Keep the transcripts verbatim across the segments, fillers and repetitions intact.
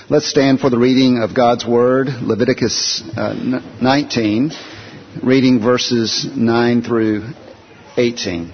Let's stand for the reading of God's Word, Leviticus uh, nineteen, reading verses nine through eighteen.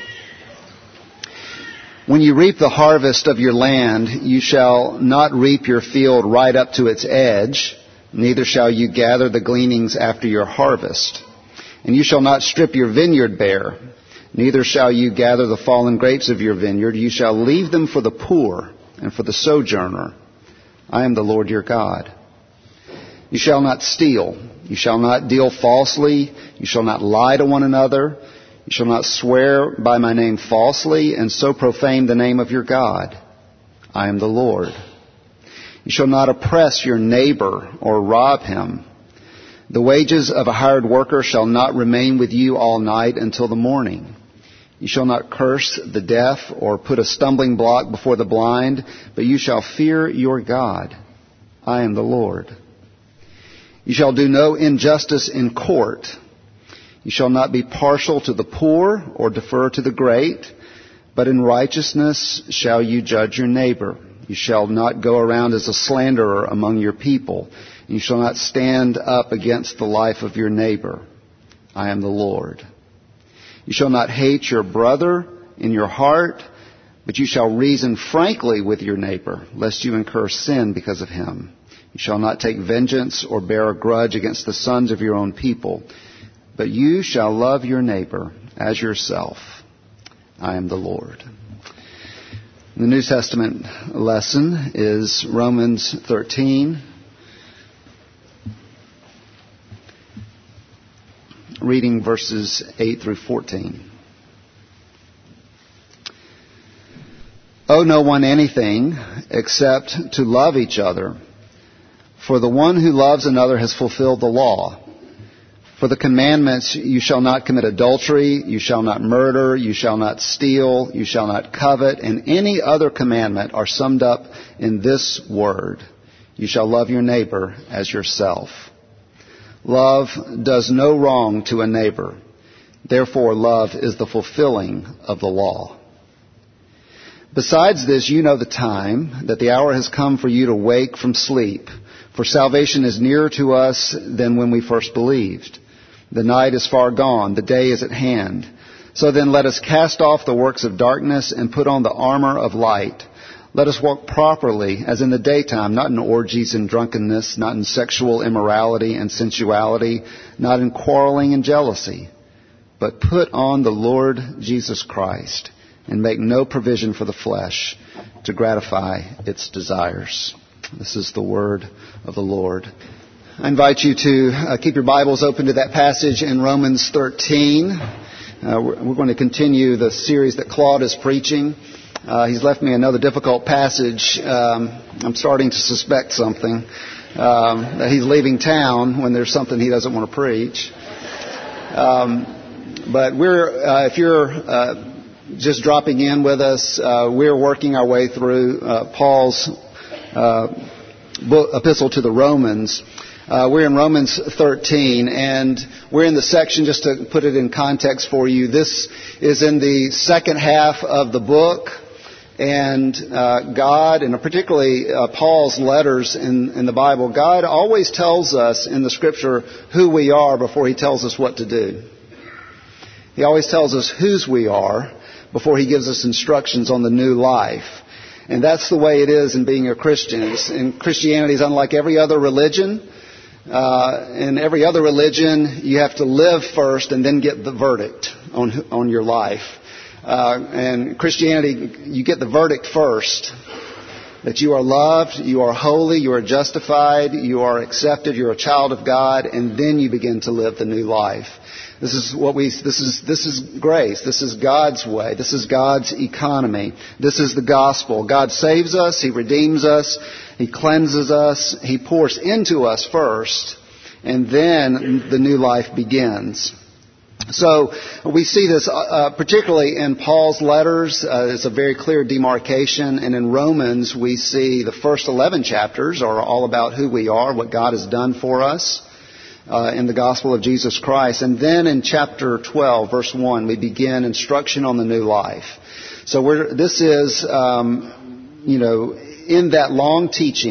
When you reap the harvest of your land, you shall not reap your field right up to its edge, neither shall you gather the gleanings after your harvest. And you shall not strip your vineyard bare, neither shall you gather the fallen grapes of your vineyard. You shall leave them for the poor and for the sojourner. I am the Lord your God. You shall not steal. You shall not deal falsely. You shall not lie to one another. You shall not swear by my name falsely and so profane the name of your God. I am the Lord. You shall not oppress your neighbor or rob him. The wages of a hired worker shall not remain with you all night until the morning. You shall not curse the deaf or put a stumbling block before the blind, but you shall fear your God. I am the Lord. You shall do no injustice in court. You shall not be partial to the poor or defer to the great, but in righteousness shall you judge your neighbor. You shall not go around as a slanderer among your people. You shall not stand up against the life of your neighbor. I am the Lord. You shall not hate your brother in your heart, but you shall reason frankly with your neighbor, lest you incur sin because of him. You shall not take vengeance or bear a grudge against the sons of your own people, but you shall love your neighbor as yourself. I am the Lord. The New Testament lesson is Romans thirteen, reading verses eight through fourteen. Owe no one anything except to love each other, for the one who loves another has fulfilled the law. For the commandments, you shall not commit adultery, you shall not murder, you shall not steal, you shall not covet, and any other commandment are summed up in this word: you shall love your neighbor as yourself. Love does no wrong to a neighbor. Therefore, love is the fulfilling of the law. Besides this, you know the time, that the hour has come for you to wake from sleep. For salvation is nearer to us than when we first believed. The night is far gone, the day is at hand. So then let us cast off the works of darkness and put on the armor of light. Let us walk properly as in the daytime, not in orgies and drunkenness, not in sexual immorality and sensuality, not in quarreling and jealousy, but put on the Lord Jesus Christ and make no provision for the flesh to gratify its desires. This is the word of the Lord. I invite you to uh, keep your Bibles open to that passage in Romans thirteen. Uh, we're, we're going to continue the series that Claude is preaching. Uh, he's left me another difficult passage. Um, I'm starting to suspect something, um, that he's leaving town when there's something he doesn't want to preach. Um, but we're, uh, if you're uh, just dropping in with us, uh, we're working our way through uh, Paul's uh, book, epistle to the Romans. Uh, we're in Romans thirteen, and we're in the section, just to put it in context for you, this is in the second half of the book. And uh, God, and particularly uh, Paul's letters in, in the Bible, God always tells us in the Scripture who we are before He tells us what to do. He always tells us whose we are before He gives us instructions on the new life. And that's the way it is in being a Christian. It's, and Christianity is unlike every other religion. Uh, in every other religion, you have to live first and then get the verdict on on your life. Uh, and Christianity, you get the verdict first, that you are loved, you are holy, you are justified, you are accepted, you're a child of God, and then you begin to live the new life. This is what we, this is, this is grace. This is God's way. This is God's economy. This is the gospel. God saves us. He redeems us. He cleanses us. He pours into us first, and then the new life begins. So we see this uh, particularly in Paul's letters. Uh, it's a very clear demarcation. And in Romans, we see the first eleven chapters are all about who we are, what God has done for us uh, in the gospel of Jesus Christ. And then in chapter twelve, verse one, we begin instruction on the new life. So we're, this is, um, you know, in that long teaching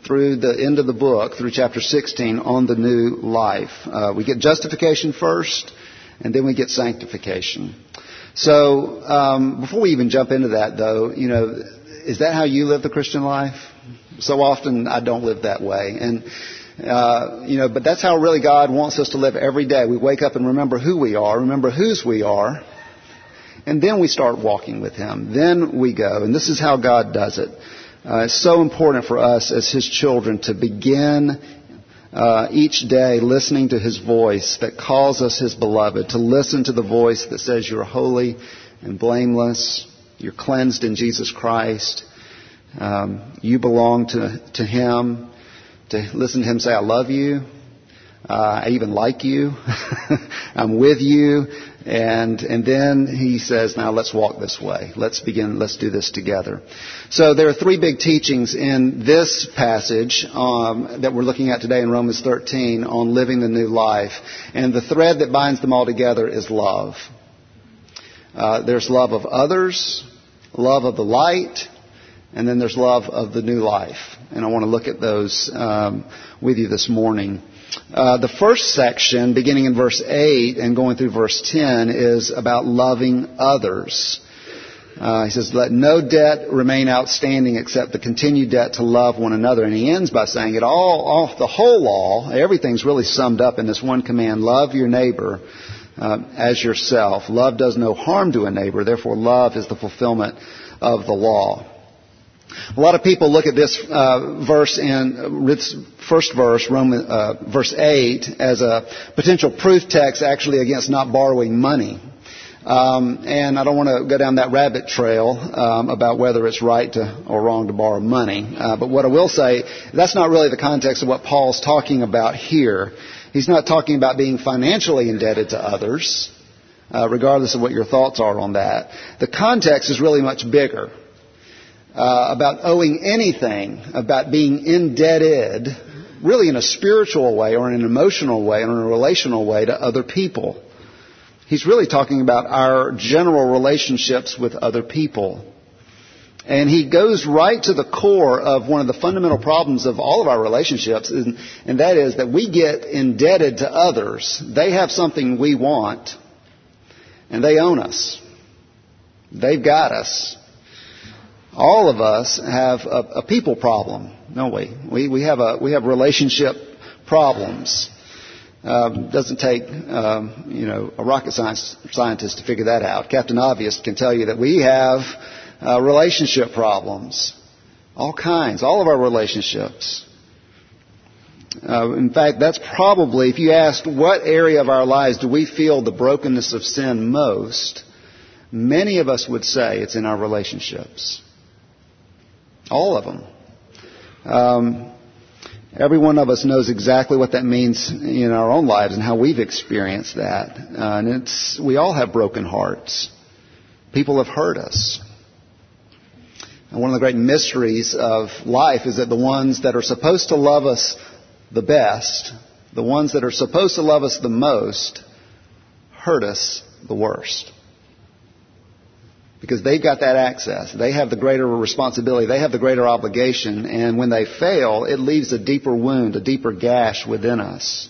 through the end of the book, through chapter sixteen, on the new life. Uh, we get justification first, and then we get sanctification. So um, before we even jump into that, though, you know, is that how you live the Christian life? So often I don't live that way. And, uh, you know, but that's how really God wants us to live every day. We wake up and remember who we are, remember whose we are, and then we start walking with Him. Then we go. And this is how God does it. Uh, it's so important for us as His children to begin uh, each day listening to His voice that calls us His beloved, to listen to the voice that says you're holy and blameless, you're cleansed in Jesus Christ, um, you belong to, to Him, to listen to Him say, I love you, uh, I even like you, I'm with you. And and then He says, now let's walk this way. Let's begin, let's do this together. So there are three big teachings in this passage um, that we're looking at today in Romans thirteen on living the new life. And the thread that binds them all together is love. Uh, there's love of others, love of the light, and then there's love of the new life. And I want to look at those um, with you this morning. Uh, the first section, beginning in verse eight and going through verse ten, is about loving others. Uh, he says, let no debt remain outstanding except the continued debt to love one another. And he ends by saying it all, all the whole law, everything's really summed up in this one command, love your neighbor uh, as yourself. Love does no harm to a neighbor, therefore love is the fulfillment of the law. A lot of people look at this uh, verse in this first verse, Roman, uh, verse eight, as a potential proof text actually against not borrowing money. Um, and I don't want to go down that rabbit trail um, about whether it's right to, or wrong to borrow money. Uh, but what I will say, that's not really the context of what Paul's talking about here. He's not talking about being financially indebted to others, uh, regardless of what your thoughts are on that. The context is really much bigger. Uh, about owing anything, about being indebted, really in a spiritual way or in an emotional way or in a relational way to other people. He's really talking about our general relationships with other people. And he goes right to the core of one of the fundamental problems of all of our relationships, and, and that is that we get indebted to others. They have something we want, and they own us. They've got us. All of us have a, a people problem, don't we? We we have a we have relationship problems. Um, doesn't take um, you know a rocket science scientist to figure that out. Captain Obvious can tell you that we have uh, relationship problems, all kinds, all of our relationships. Uh, in fact, that's probably, if you asked what area of our lives do we feel the brokenness of sin most, many of us would say it's in our relationships. All of them. Um, every one of us knows exactly what that means in our own lives and how we've experienced that. Uh, and it's we all have broken hearts. People have hurt us. And one of the great mysteries of life is that the ones that are supposed to love us the best, the ones that are supposed to love us the most, hurt us the worst. Because they've got that access. They have the greater responsibility. They have the greater obligation. And when they fail, it leaves a deeper wound, a deeper gash within us.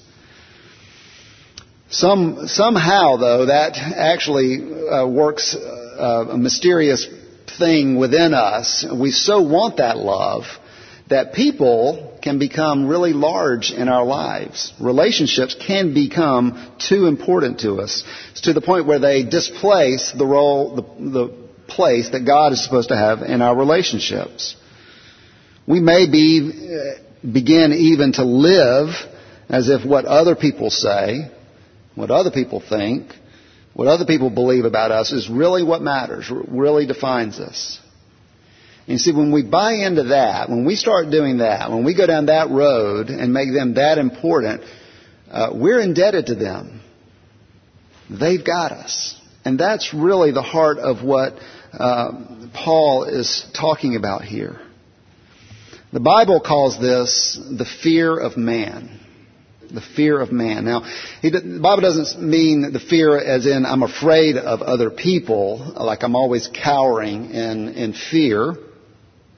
Some, somehow, though, that actually uh, works uh, a mysterious thing within us. We so want that love that people can become really large in our lives. Relationships can become too important to us. It's to the point where they displace the role, the, the place that God is supposed to have in our relationships. We may be, begin even to live as if what other people say, what other people think, what other people believe about us is really what matters, really defines us. And you see, when we buy into that, when we start doing that, when we go down that road and make them that important, uh, we're indebted to them. They've got us. And that's really the heart of what uh, Paul is talking about here. The Bible calls this the fear of man. The fear of man. Now, he, the Bible doesn't mean the fear as in I'm afraid of other people, like I'm always cowering in, in fear.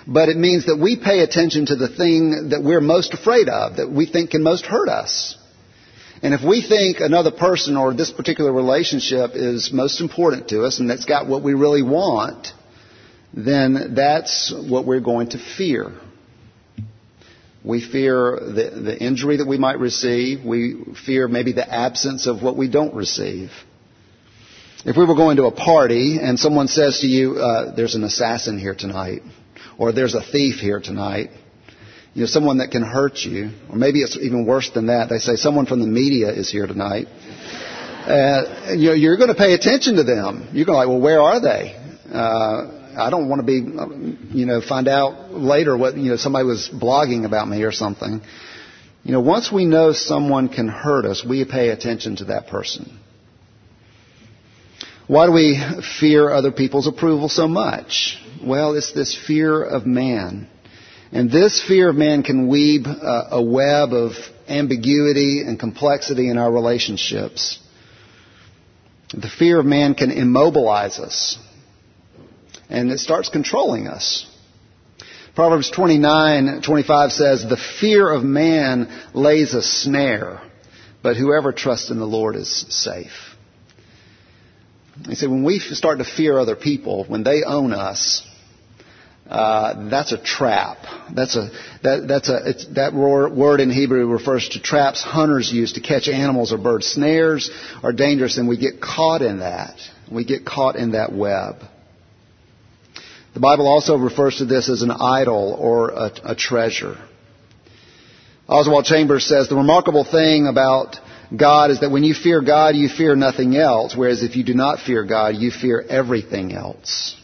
But it means that we pay attention to the thing that we're most afraid of, that we think can most hurt us. And if we think another person or this particular relationship is most important to us and that's got what we really want, then that's what we're going to fear. We fear the, the injury that we might receive. We fear maybe the absence of what we don't receive. If we were going to a party and someone says to you, uh, there's an assassin here tonight, or there's a thief here tonight, you know, someone that can hurt you, or maybe it's even worse than that. They say someone from the media is here tonight. Uh, you know, you're going to pay attention to them. You're going to like, well, where are they? Uh, I don't want to be, you know, find out later what, you know, somebody was blogging about me or something. You know, once we know someone can hurt us, we pay attention to that person. Why do we fear other people's approval so much? Well, it's this fear of man. And this fear of man can weave a, a web of ambiguity and complexity in our relationships. The fear of man can immobilize us. And it starts controlling us. Proverbs twenty-nine twenty-five says, the fear of man lays a snare, but whoever trusts in the Lord is safe. You see, when we start to fear other people, when they own us, uh, that's a trap. That's a that that's a it's, that word in Hebrew refers to traps hunters use to catch animals or birds. Snares are dangerous, and we get caught in that. We get caught in that web. The Bible also refers to this as an idol or a, a treasure. Oswald Chambers says, the remarkable thing about God is that when you fear God, you fear nothing else, whereas if you do not fear God, you fear everything else.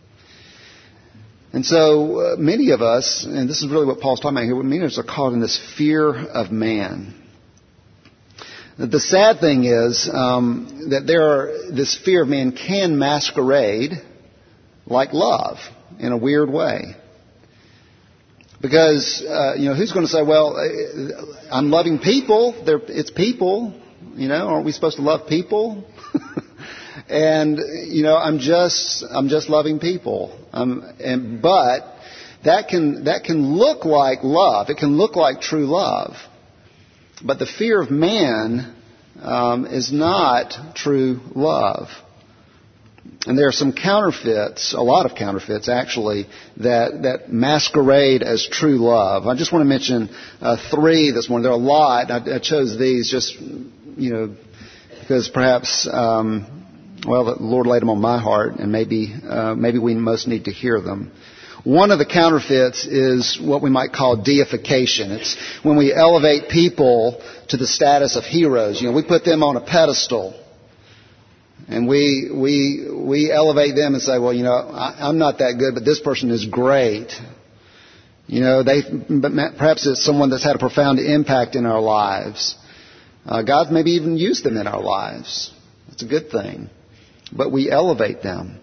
And so uh, many of us, and this is really what Paul's talking about here, many of us are caught in this fear of man. The sad thing is um, that there are, this fear of man can masquerade like love in a weird way. Because, uh, you know, who's going to say, well, I'm loving people. They're, it's people. You know, aren't we supposed to love people? and, you know, I'm just, I'm just loving people. Um, and, but that can, that can look like love. It can look like true love. But the fear of man, um, is not true love. And there are some counterfeits, a lot of counterfeits actually, that, that masquerade as true love. I just want to mention uh, three this morning. There are a lot. I, I chose these just, you know, because perhaps, um, well, the Lord laid them on my heart, and maybe, uh, maybe we most need to hear them. One of the counterfeits is what we might call deification. It's when we elevate people to the status of heroes. You know, we put them on a pedestal. And we we we elevate them and say, well, you know, I, I'm not that good, but this person is great. You know, they but perhaps it's someone that's had a profound impact in our lives. Uh, God maybe even used them in our lives. It's a good thing. But we elevate them.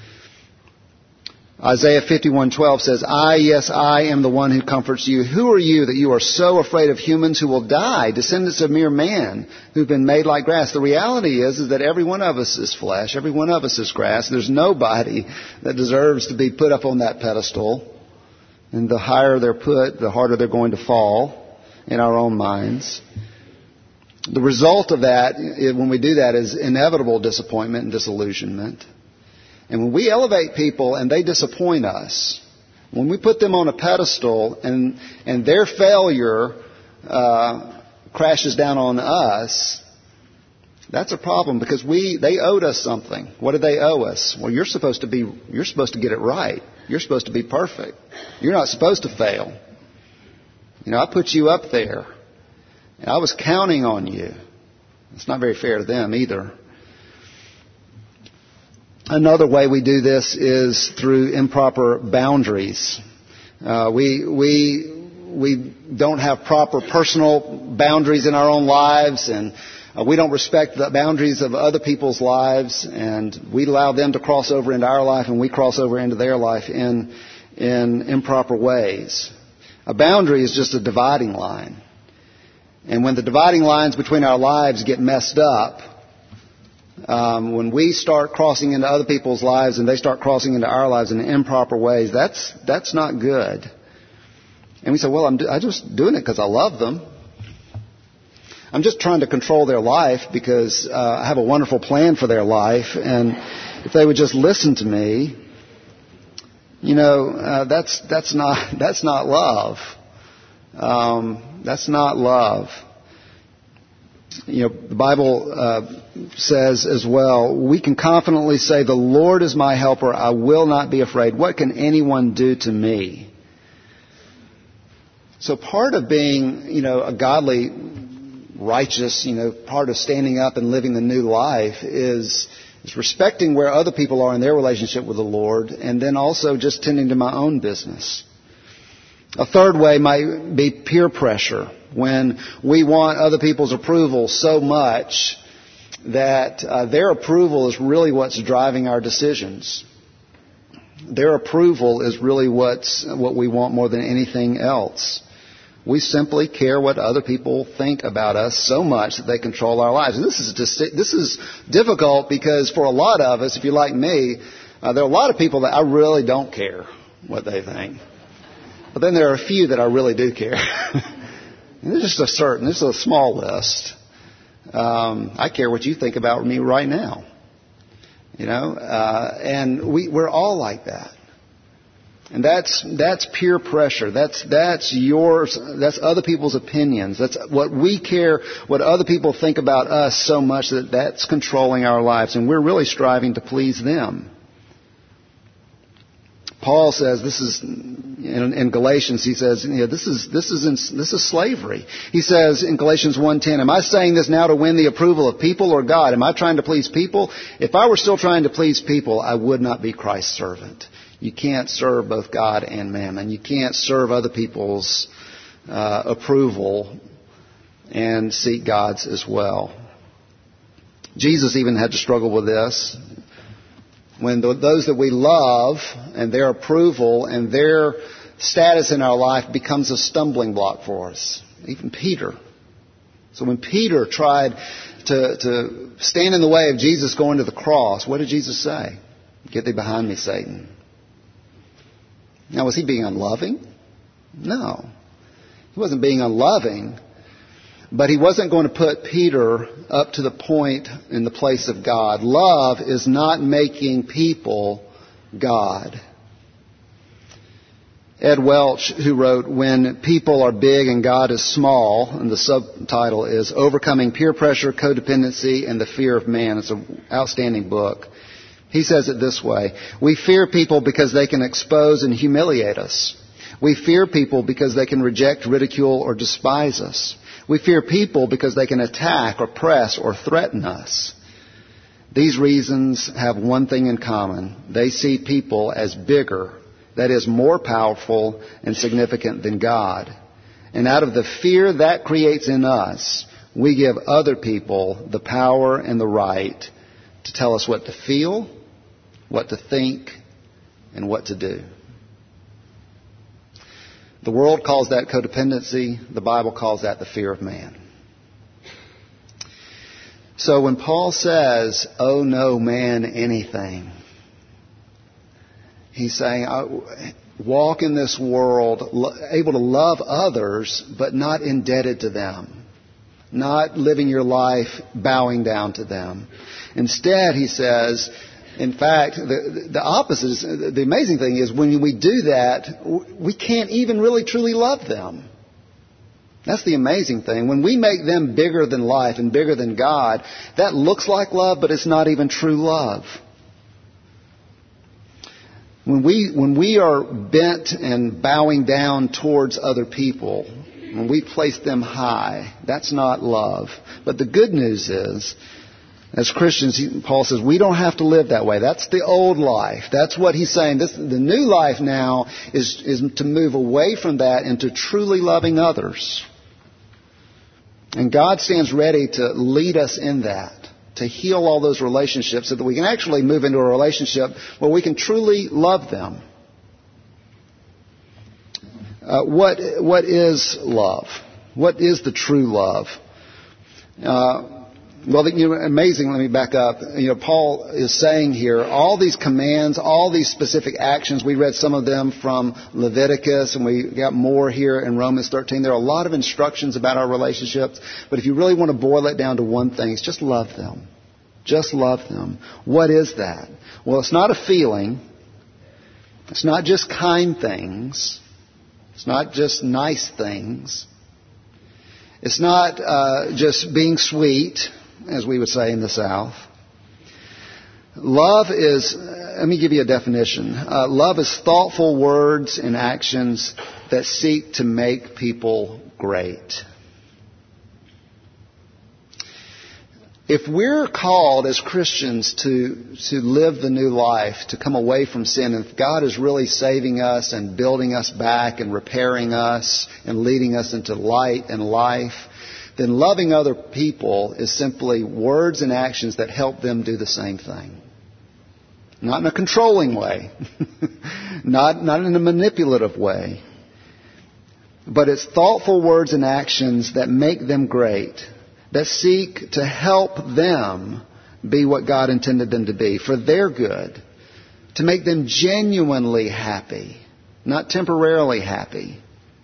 Isaiah fifty-one twelve says, I, yes, I am the one who comforts you. Who are you that you are so afraid of humans who will die, descendants of mere man who've been made like grass? The reality is, is that every one of us is flesh. Every one of us is grass. There's nobody that deserves to be put up on that pedestal. And the higher they're put, the harder they're going to fall in our own minds. The result of that, when we do that, is inevitable disappointment and disillusionment. And when we elevate people and they disappoint us, when we put them on a pedestal and and their failure uh, crashes down on us, that's a problem because we they owed us something. What did they owe us? Well, you're supposed to be you're supposed to get it right. You're supposed to be perfect. You're not supposed to fail. You know, I put you up there, and I was counting on you. It's not very fair to them either. Another way we do this is through improper boundaries. Uh, we we we don't have proper personal boundaries in our own lives, and uh, we don't respect the boundaries of other people's lives, and we allow them to cross over into our life, and we cross over into their life in in improper ways. A boundary is just a dividing line, and when the dividing lines between our lives get messed up, Um, when we start crossing into other people's lives and they start crossing into our lives in improper ways, that's that's not good. And we say, well, I'm, I'm just doing it because I love them. I'm just trying to control their life because uh, I have a wonderful plan for their life. And if they would just listen to me, you know, uh, that's that's not that's not love. Um, that's not love. You know, the Bible uh, says as well, we can confidently say, the Lord is my helper, I will not be afraid. What can anyone do to me? So part of being, you know, a godly, righteous, you know, part of standing up and living the new life is, is respecting where other people are in their relationship with the Lord, and then also just tending to my own business. A third way might be peer pressure, when we want other people's approval so much that uh, their approval is really what's driving our decisions. Their approval is really what's what we want more than anything else. We simply care what other people think about us so much that they control our lives. And this is just, this is difficult because for a lot of us, if you're like me, uh, there are a lot of people that I really don't care what they think. But then there are a few that I really do care. There's just a certain, this is a small list. Um, I care what you think about me right now. You know, uh, and we, we're all like that. And that's, that's peer pressure. That's, that's yours, that's other people's opinions. That's what we care, what other people think about us so much that that's controlling our lives. And we're really striving to please them. Paul says this is in, in Galatians. He says, you know, this is this is in, this is slavery. He says in Galatians one ten, "Am I saying this now to win the approval of people or God? Am I trying to please people? If I were still trying to please people, I would not be Christ's servant." You can't serve both God and mammon. You can't serve other people's uh, approval and seek God's as well. Jesus even had to struggle with this. When the, those that we love and their approval and their status in our life becomes a stumbling block for us. Even Peter. So when Peter tried to, to stand in the way of Jesus going to the cross, what did Jesus say? "Get thee behind me, Satan." Now, was he being unloving? No. He wasn't being unloving. But he wasn't going to put Peter up to the point in the place of God. Love is not making people God. Ed Welch, who wrote "When People Are Big and God is Small," and the subtitle is "Overcoming Peer Pressure, Codependency, and the Fear of Man." It's an outstanding book. He says it this way: "We fear people because they can expose and humiliate us. We fear people because they can reject, ridicule, or despise us. We fear people because they can attack, oppress, or threaten us. These reasons have one thing in common. They see people as bigger, that is, more powerful and significant than God. And out of the fear that creates in us, we give other people the power and the right to tell us what to feel, what to think, and what to do." The world calls that codependency. The Bible calls that the fear of man. So when Paul says, "Owe no man anything," he's saying, walk in this world able to love others, but not indebted to them. Not living your life bowing down to them. Instead, he says, in fact, the, the opposite is, the amazing thing is when we do that, we can't even really truly love them. That's the amazing thing. When we make them bigger than life and bigger than God, that looks like love, but it's not even true love. When we, when we are bent and bowing down towards other people, when we place them high, that's not love. But the good news is, as Christians, Paul says, we don't have to live that way. That's the old life. That's what he's saying. This, the new life now is, is to move away from that into truly loving others. And God stands ready to lead us in that, to heal all those relationships so that we can actually move into a relationship where we can truly love them. Uh, what what is love? What is the true love? Uh, Well, you know, amazing. Let me back up. You know, Paul is saying here, all these commands, all these specific actions, we read some of them from Leviticus, and we got more here in Romans thirteen. There are a lot of instructions about our relationships, but if you really want to boil it down to one thing, it's just love them. Just love them. What is that? Well, it's not a feeling. It's not just kind things. It's not just nice things. It's not uh, just being sweet, as we would say in the South. Love is, let me give you a definition. Uh, love is thoughtful words and actions that seek to make people great. If we're called as Christians to, to live the new life, to come away from sin, and if God is really saving us and building us back and repairing us and leading us into light and life, then loving other people is simply words and actions that help them do the same thing. Not in a controlling way, not, not in a manipulative way, but it's thoughtful words and actions that make them great, that seek to help them be what God intended them to be, for their good, to make them genuinely happy, not temporarily happy.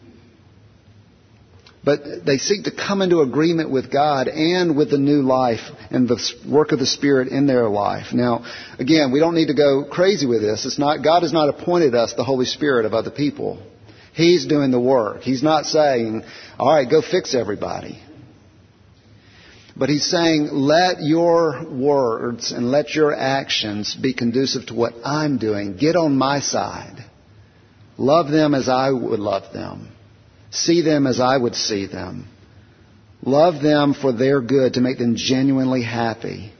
But they seek to come into agreement with God and with the new life and the work of the Spirit in their life. Now, again, we don't need to go crazy with this. It's not, God has not appointed us the Holy Spirit of other people. He's doing the work. He's not saying, all right, go fix everybody. But He's saying, let your words and let your actions be conducive to what I'm doing. Get on my side. Love them as I would love them. See them as I would see them. Love them for their good, to make them genuinely happy.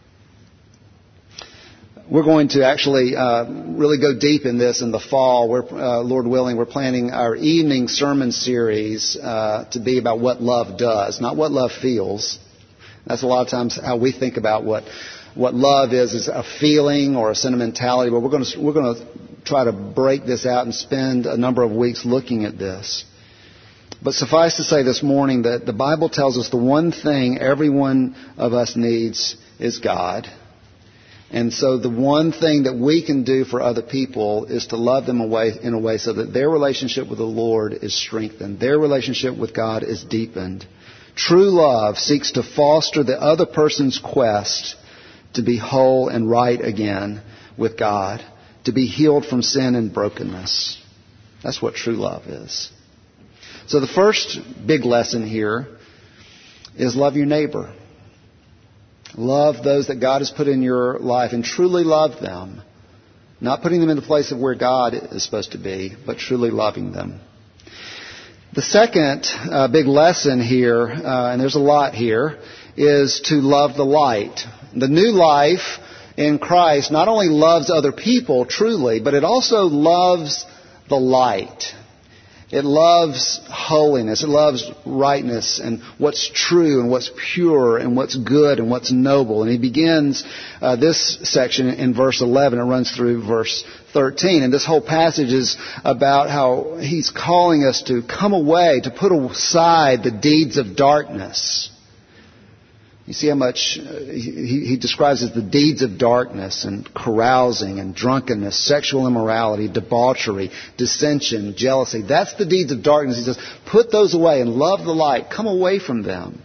We're going to actually uh, really go deep in this in the fall. We're, uh, Lord willing, we're planning our evening sermon series uh, to be about what love does, not what love feels. That's a lot of times how we think about what what love is, is a feeling or a sentimentality. But we're going to we're going to try to break this out and spend a number of weeks looking at this. But suffice to say this morning that the Bible tells us the one thing every one of us needs is God. And so the one thing that we can do for other people is to love them away in a way so that their relationship with the Lord is strengthened, their relationship with God is deepened. True love seeks to foster the other person's quest to be whole and right again with God, to be healed from sin and brokenness. That's what true love is. So the first big lesson here is love your neighbor. Love those that God has put in your life and truly love them. Not putting them in the place of where God is supposed to be, but truly loving them. The second uh, big lesson here, uh, and there's a lot here, is to love the light. The new life in Christ not only loves other people truly, but it also loves the light. It loves holiness. It loves rightness and what's true and what's pure and what's good and what's noble. And he begins uh, this section in verse eleven. It runs through verse thirteen. And this whole passage is about how he's calling us to come away, to put aside the deeds of darkness. You see how much uh, he, he describes as the deeds of darkness and carousing and drunkenness, sexual immorality, debauchery, dissension, jealousy. That's the deeds of darkness. He says, put those away and love the light. Come away from them.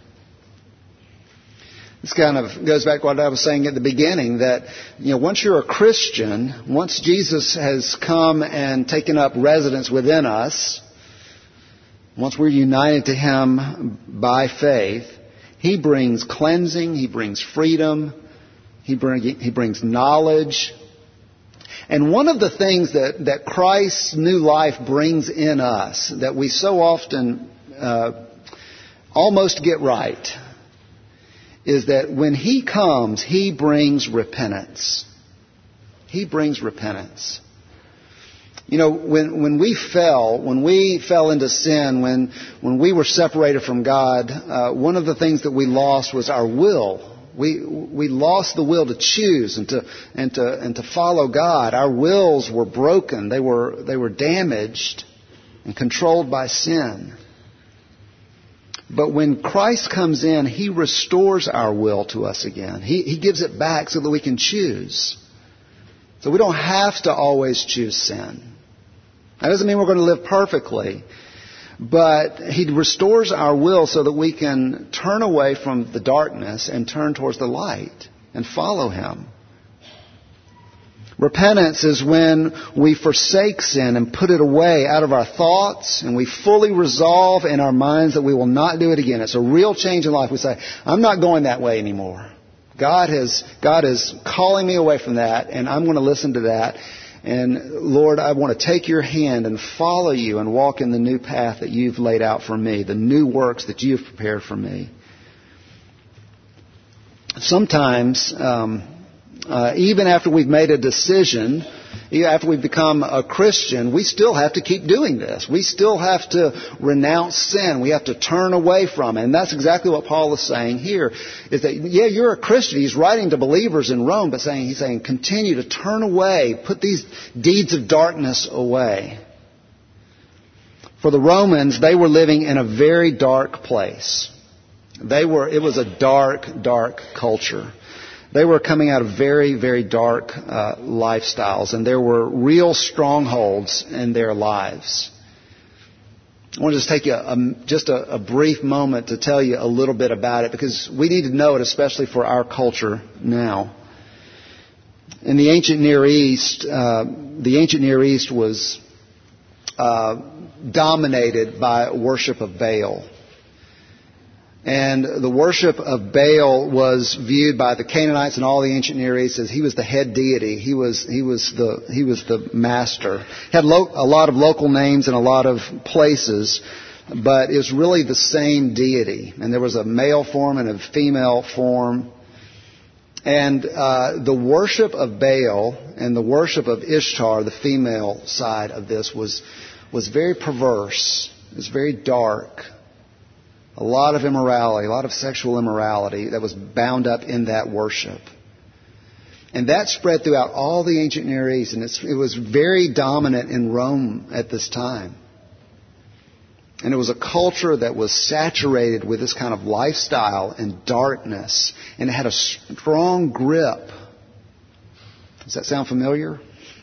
This kind of goes back to what I was saying at the beginning, that, you know, once you're a Christian, once Jesus has come and taken up residence within us, once we're united to Him by faith, He brings cleansing, He brings freedom, He, bring, he brings knowledge. And one of the things that, that Christ's new life brings in us that we so often uh, almost get right is that when He comes, He brings repentance. He brings repentance. You know, when, when we fell, when we fell into sin, when, when we were separated from God, uh, one of the things that we lost was our will. We, we lost the will to choose and to, and to, and to follow God. Our wills were broken. They were, they were damaged and controlled by sin. But when Christ comes in, He restores our will to us again. He, he gives it back so that we can choose. So we don't have to always choose sin. That doesn't mean we're going to live perfectly. But He restores our will so that we can turn away from the darkness and turn towards the light and follow Him. Repentance is when we forsake sin and put it away out of our thoughts, and we fully resolve in our minds that we will not do it again. It's a real change in life. We say, I'm not going that way anymore. God has, God is calling me away from that, and I'm going to listen to that. And Lord, I want to take your hand and follow you and walk in the new path that you've laid out for me, the new works that you've prepared for me. Sometimes, um, Uh, even after we've made a decision, after we've become a Christian, we still have to keep doing this. We still have to renounce sin. We have to turn away from it. And that's exactly what Paul is saying here, is that, yeah, you're a Christian. He's writing to believers in Rome, but saying, he's saying, continue to turn away, put these deeds of darkness away. For the Romans, they were living in a very dark place. They were, it was a dark, dark culture. They were coming out of very, very dark uh, lifestyles, and there were real strongholds in their lives. I want to just take you a, just a, a brief moment to tell you a little bit about it, because we need to know it, especially for our culture now. In the ancient Near East, uh, the ancient Near East was uh, dominated by worship of Baal. And the worship of Baal was viewed by the Canaanites and all the ancient Near East as he was the head deity. He was he was the he was the master. Had lo- a lot of local names and a lot of places, but it was really the same deity. And there was a male form and a female form. And uh, the worship of Baal and the worship of Ishtar, the female side of this, was was very perverse. It was very dark. A lot of immorality, a lot of sexual immorality that was bound up in that worship. And that spread throughout all the ancient Near East, and it's, it was very dominant in Rome at this time. And it was a culture that was saturated with this kind of lifestyle and darkness, and it had a strong grip. Does that sound familiar?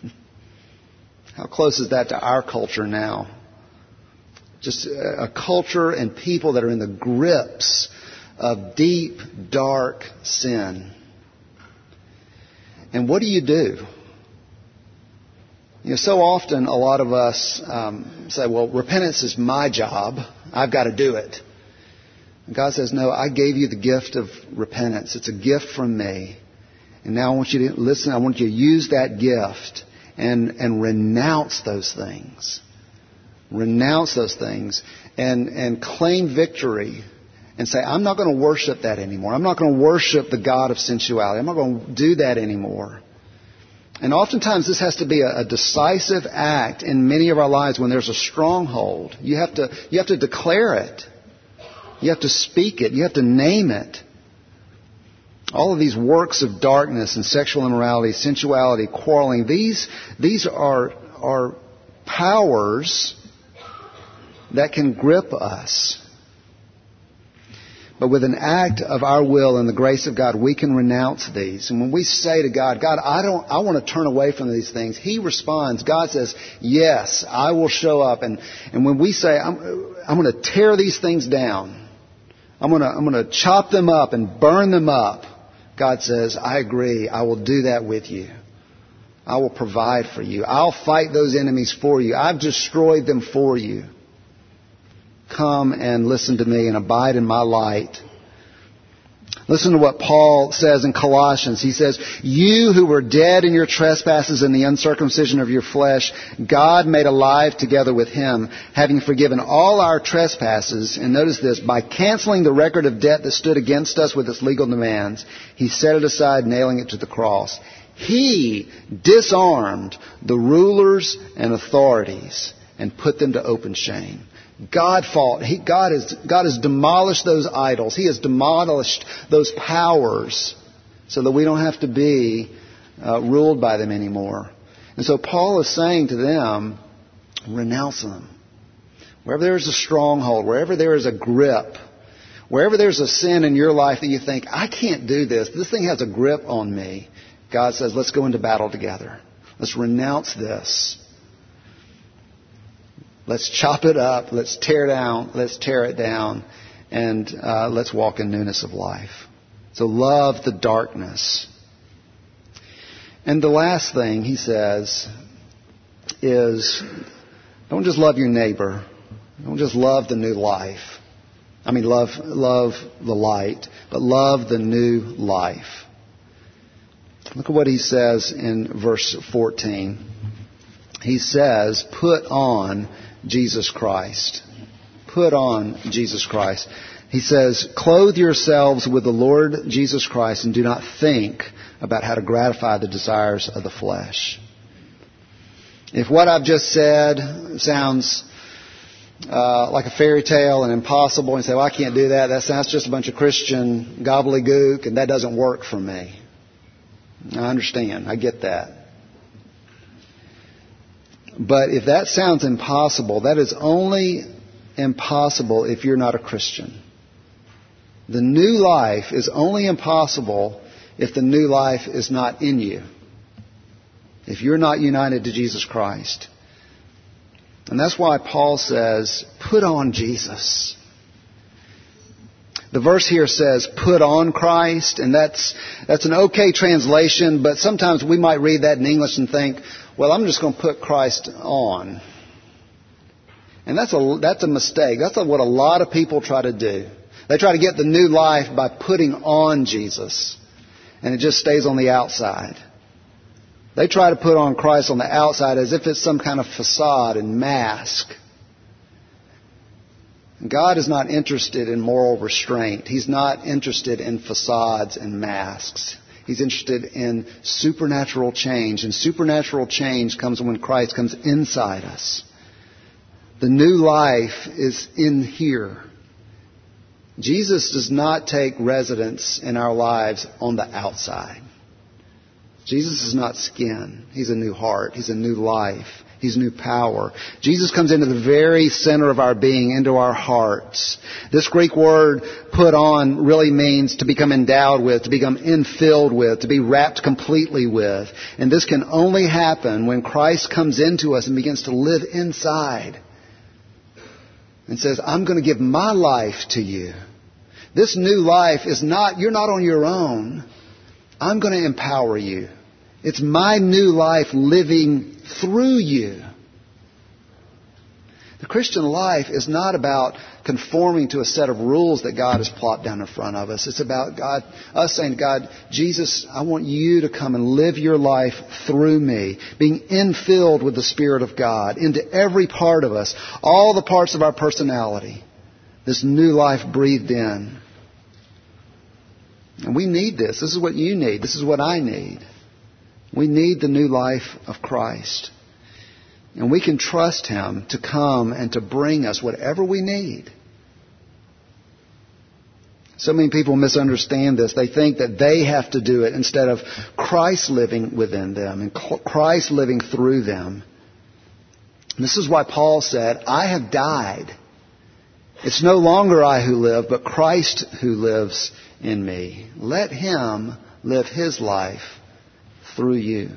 How close is that to our culture now? Just a culture and people that are in the grips of deep, dark sin. And what do you do? You know, so often a lot of us um, say, well, repentance is my job. I've got to do it. And God says, no, I gave you the gift of repentance. It's a gift from me. And now I want you to listen. I want you to use that gift and, and renounce those things. Renounce those things and, and claim victory and say, I'm not going to worship that anymore. I'm not going to worship the god of sensuality. I'm not going to do that anymore. And oftentimes this has to be a, a decisive act in many of our lives when there's a stronghold. You have to, you have to declare it. You have to speak it. You have to name it. All of these works of darkness and sexual immorality, sensuality, quarreling, these, these are, are powers that can grip us. But with an act of our will and the grace of God, we can renounce these. And when we say to God, God, I don't, I want to turn away from these things, He responds. God says, yes, I will show up. And, and when we say, I'm, I'm going to tear these things down, I'm going to, I'm going to chop them up and burn them up, God says, I agree. I will do that with you. I will provide for you. I'll fight those enemies for you. I've destroyed them for you. Come and listen to me and abide in my light. Listen to what Paul says in Colossians. He says, you who were dead in your trespasses and the uncircumcision of your flesh, God made alive together with Him, having forgiven all our trespasses. And notice this, by canceling the record of debt that stood against us with its legal demands, He set it aside, nailing it to the cross. He disarmed the rulers and authorities and put them to open shame. God fought. He, God, has, God has demolished those idols. He has demolished those powers so that we don't have to be uh, ruled by them anymore. And so Paul is saying to them, renounce them. Wherever there is a stronghold, wherever there is a grip Wherever there's a sin in your life that you think, I can't do this, this thing has a grip on me, God says, let's go into battle together. Let's renounce this. Let's chop it up. Let's tear down. Let's tear it down. And uh, let's walk in newness of life. So love the darkness. And the last thing he says is, don't just love your neighbor. Don't just love the new life. I mean, love, love the light, but love the new life. Look at what he says in verse fourteen. He says, put on Jesus Christ. Put on Jesus Christ. He says, clothe yourselves with the Lord Jesus Christ and do not think about how to gratify the desires of the flesh. If what I've just said sounds uh, like a fairy tale and impossible, and you say, well, I can't do that. That sounds just a bunch of Christian gobbledygook, and that doesn't work for me. I understand. I get that. But if that sounds impossible, that is only impossible if you're not a Christian. The new life is only impossible if the new life is not in you. If you're not united to Jesus Christ. And that's why Paul says, put on Jesus. The verse here says, put on Christ, and that's that's an okay translation, but sometimes we might read that in English and think, well, I'm just going to put Christ on. And that's a, that's a mistake. That's what a lot of people try to do. They try to get the new life by putting on Jesus, and it just stays on the outside. They try to put on Christ on the outside as if it's some kind of facade and mask. God is not interested in moral restraint. He's not interested in facades and masks. He's interested in supernatural change. And supernatural change comes when Christ comes inside us. The new life is in here. Jesus does not take residence in our lives on the outside. Jesus is not skin. He's a new heart. He's a new life. He's new power. Jesus comes into the very center of our being, into our hearts. This Greek word, put on, really means to become endowed with, to become infilled with, to be wrapped completely with. And this can only happen when Christ comes into us and begins to live inside. And says, I'm going to give my life to you. This new life is not, you're not on your own. I'm going to empower you. It's my new life living through you. The Christian life is not about conforming to a set of rules that God has plopped down in front of us. It's about God, us saying, God, Jesus, I want you to come and live your life through me, being infilled with the Spirit of God into every part of us, all the parts of our personality. This new life breathed in. And we need this. This is what you need. This is what I need. We need the new life of Christ. And we can trust Him to come and to bring us whatever we need. So many people misunderstand this. They think that they have to do it instead of Christ living within them and Christ living through them. And this is why Paul said, I have died. It's no longer I who live, but Christ who lives in me. Let Him live His life through you.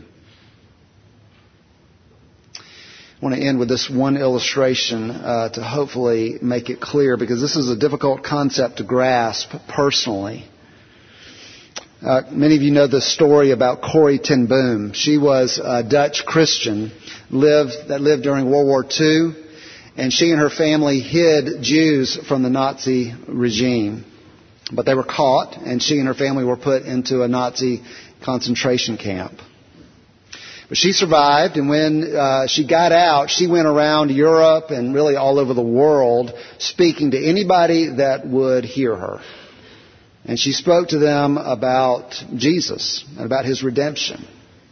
I want to end with this one illustration uh, to hopefully make it clear, because this is a difficult concept to grasp personally. Uh, many of you know the story about Corrie ten Boom. She was a Dutch Christian lived that lived during World War Two, and she and her family hid Jews from the Nazi regime. But they were caught, and she and her family were put into a Nazi concentration camp. But she survived, and when uh, she got out, she went around Europe and really all over the world speaking to anybody that would hear her. And she spoke to them about Jesus and about His redemption.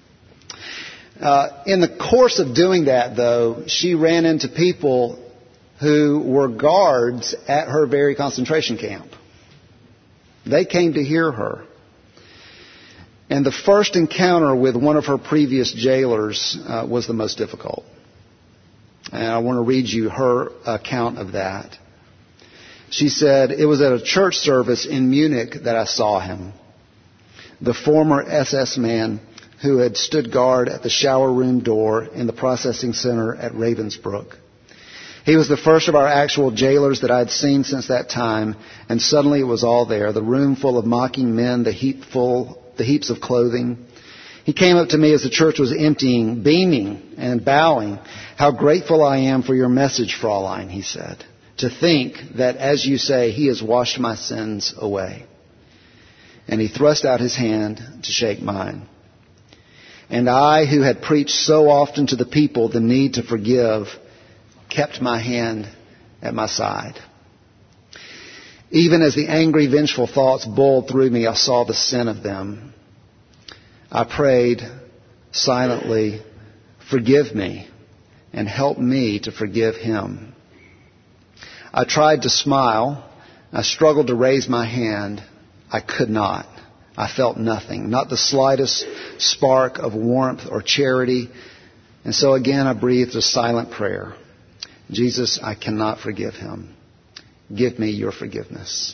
Uh, in the course of doing that, though, she ran into people who were guards at her very concentration camp. They came to hear her. And the first encounter with one of her previous jailers uh, was the most difficult. And I want to read you her account of that. She said, it was at a church service in Munich that I saw him. The former S S man who had stood guard at the shower room door in the processing center at Ravensbrück. He was the first of our actual jailers that I had seen since that time, and suddenly it was all there, the room full of mocking men, the heap full, the heaps of clothing. He came up to me as the church was emptying, beaming and bowing. How grateful I am for your message, Fraulein, he said. To think that, as you say, he has washed my sins away. And he thrust out his hand to shake mine. And I, who had preached so often to the people the need to forgive, kept my hand at my side. Even as the angry, vengeful thoughts boiled through me, I saw the sin of them. I prayed silently, forgive me and help me to forgive him. I tried to smile. I struggled to raise my hand. I could not. I felt nothing, not the slightest spark of warmth or charity. And so again, I breathed a silent prayer. Jesus, I cannot forgive him. Give me your forgiveness.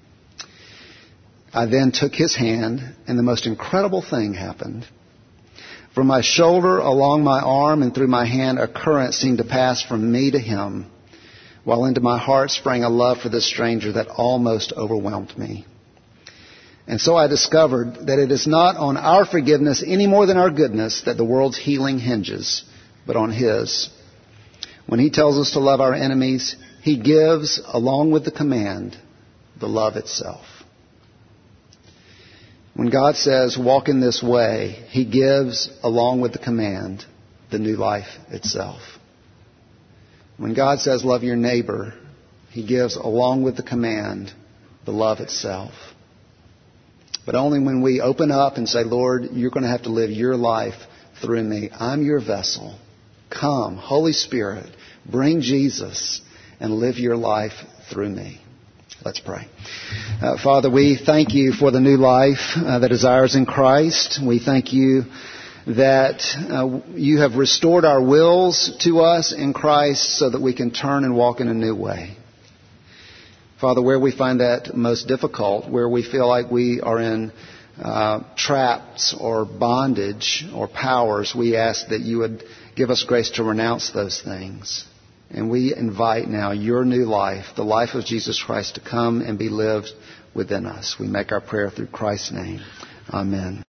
I then took his hand, and the most incredible thing happened. From my shoulder, along my arm, and through my hand, a current seemed to pass from me to him, while into my heart sprang a love for this stranger that almost overwhelmed me. And so I discovered that it is not on our forgiveness any more than our goodness that the world's healing hinges, but on his. When he tells us to love our enemies, he gives, along with the command, the love itself. When God says, walk in this way, he gives, along with the command, the new life itself. When God says, love your neighbor, he gives, along with the command, the love itself. But only when we open up and say, Lord, you're going to have to live your life through me. I'm your vessel. Come, Holy Spirit, bring Jesus and live your life through me. Let's pray. Uh, Father, we thank you for the new life uh, that is ours in Christ. We thank you that uh, you have restored our wills to us in Christ so that we can turn and walk in a new way. Father, where we find that most difficult, where we feel like we are in uh, traps or bondage or powers, we ask that you would give us grace to renounce those things. And we invite now your new life, the life of Jesus Christ, to come and be lived within us. We make our prayer through Christ's name. Amen.